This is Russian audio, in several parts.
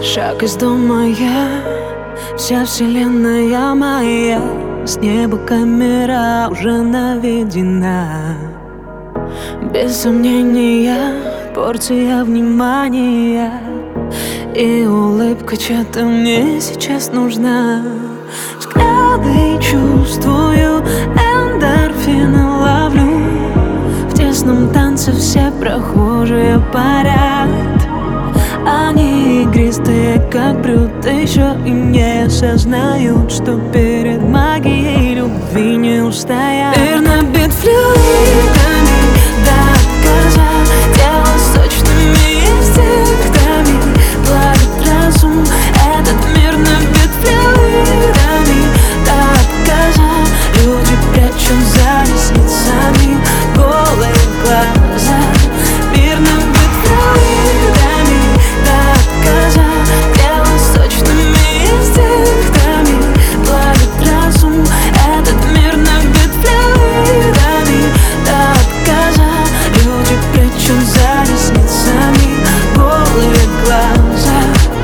Шаг из дома я, вся вселенная моя. С неба камера уже наведена. Без сомнения, порция внимания и улыбка чья-то мне сейчас нужна. Взгляды чувствую, эндорфины ловлю. В тесном танце все прохожие парят. Они игристые, как брют, еще и не осознают, что перед магией любви не устоят. Мир набит флюидами до отказа, тело сочными инстинктами плавит разум. Этот мир набит флюидами до отказа. Люди прячут за ресницами голые глаза. Мир набит флюидами до отказа, тело сочными инстинктами плавит разум. Этот мир набит флюидами до отказа. Люди прячут за ресницами голые глаза.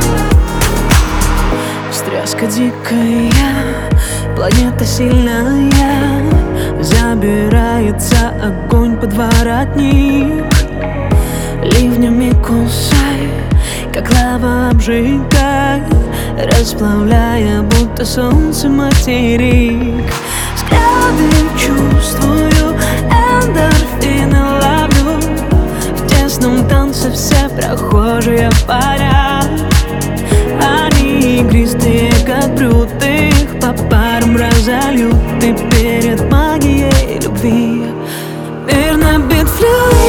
Стряска дикая, планета сильная, забирается огонь под воротник. Ливнями кусай, как лава обжигай, расплавляя, будто солнце материк. Взгляды чувствую, эндорфины ловлю. В тесном танце все прохожие парят. Они игристые, как брют, их по парам разольют. И перед магией любви мир набит флюидами